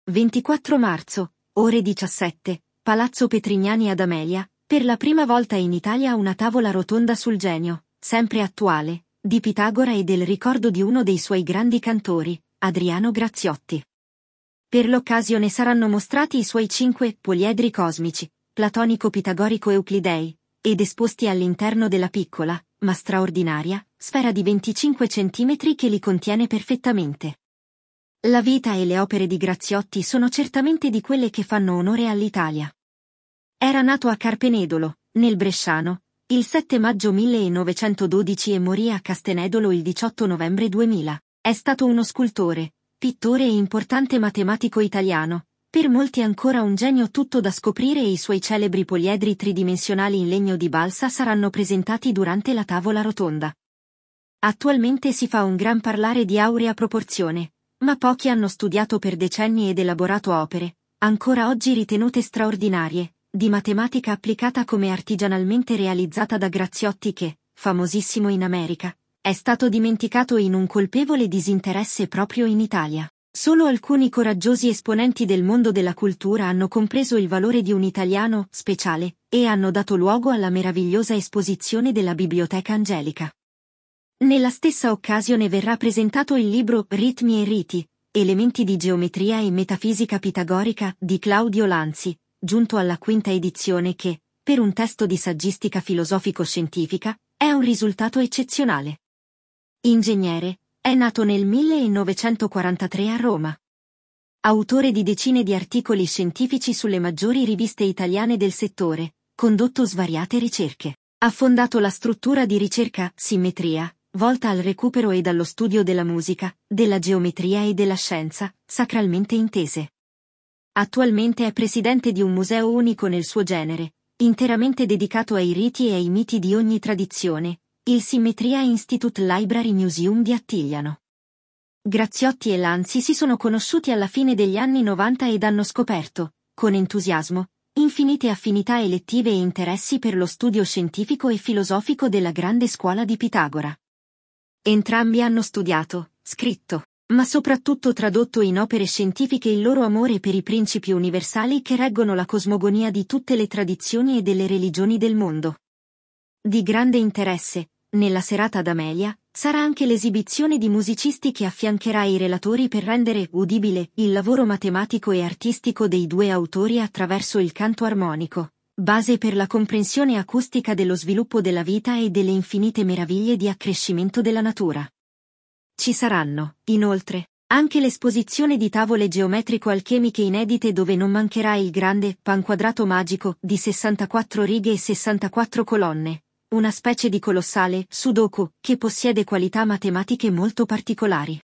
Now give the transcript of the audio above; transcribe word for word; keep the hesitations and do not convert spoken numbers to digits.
ventiquattro marzo, ore diciassette, Palazzo Petrignani ad Amelia, per la prima volta in Italia una tavola rotonda sul genio, sempre attuale, di Pitagora e del ricordo di uno dei suoi grandi cantori, Adriano Graziotti. Per l'occasione saranno mostrati i suoi cinque poliedri cosmici, platonico-pitagorico-euclidei, ed esposti all'interno della piccola, ma straordinaria, sfera di venticinque centimetri che li contiene perfettamente. La vita e le opere di Graziotti sono certamente di quelle che fanno onore all'Italia. Era nato a Carpenedolo, nel Bresciano, il sette maggio millenovecentododici e morì a Castenedolo il diciotto novembre duemila. È stato uno scultore, pittore e importante matematico italiano, per molti ancora un genio tutto da scoprire e i suoi celebri poliedri tridimensionali in legno di balsa saranno presentati durante la tavola rotonda. Attualmente si fa un gran parlare di aurea proporzione, ma pochi hanno studiato per decenni ed elaborato opere, ancora oggi ritenute straordinarie, di matematica applicata come artigianalmente realizzata da Graziotti che, famosissimo in America, è stato dimenticato in un colpevole disinteresse proprio in Italia. Solo alcuni coraggiosi esponenti del mondo della cultura hanno compreso il valore di un italiano speciale, e hanno dato luogo alla meravigliosa esposizione della Biblioteca Angelica. Nella stessa occasione verrà presentato il libro Ritmi e riti, elementi di geometria e metafisica pitagorica di Claudio Lanzi, giunto alla quinta edizione che, per un testo di saggistica filosofico-scientifica, è un risultato eccezionale. Ingegnere, è nato nel millenovecentoquarantatré a Roma. Autore di decine di articoli scientifici sulle maggiori riviste italiane del settore, condotto svariate ricerche. Ha fondato la struttura di ricerca Simmetria, volta al recupero e dallo studio della musica, della geometria e della scienza, sacralmente intese. Attualmente è presidente di un museo unico nel suo genere, interamente dedicato ai riti e ai miti di ogni tradizione, il Simmetria Institute Library Museum di Attigliano. Graziotti e Lanzi si sono conosciuti alla fine degli anni novanta ed hanno scoperto, con entusiasmo, infinite affinità elettive e interessi per lo studio scientifico e filosofico della grande scuola di Pitagora. Entrambi hanno studiato, scritto, ma soprattutto tradotto in opere scientifiche il loro amore per i principi universali che reggono la cosmogonia di tutte le tradizioni e delle religioni del mondo. Di grande interesse, nella serata ad Amelia, sarà anche l'esibizione di musicisti che affiancherà i relatori per rendere udibile il lavoro matematico e artistico dei due autori attraverso il canto armonico, base per la comprensione acustica dello sviluppo della vita e delle infinite meraviglie di accrescimento della natura. Ci saranno, inoltre, anche l'esposizione di tavole geometrico-alchemiche inedite dove non mancherà il grande pan quadrato magico di sessantaquattro righe e sessantaquattro colonne, una specie di colossale Sudoku che possiede qualità matematiche molto particolari.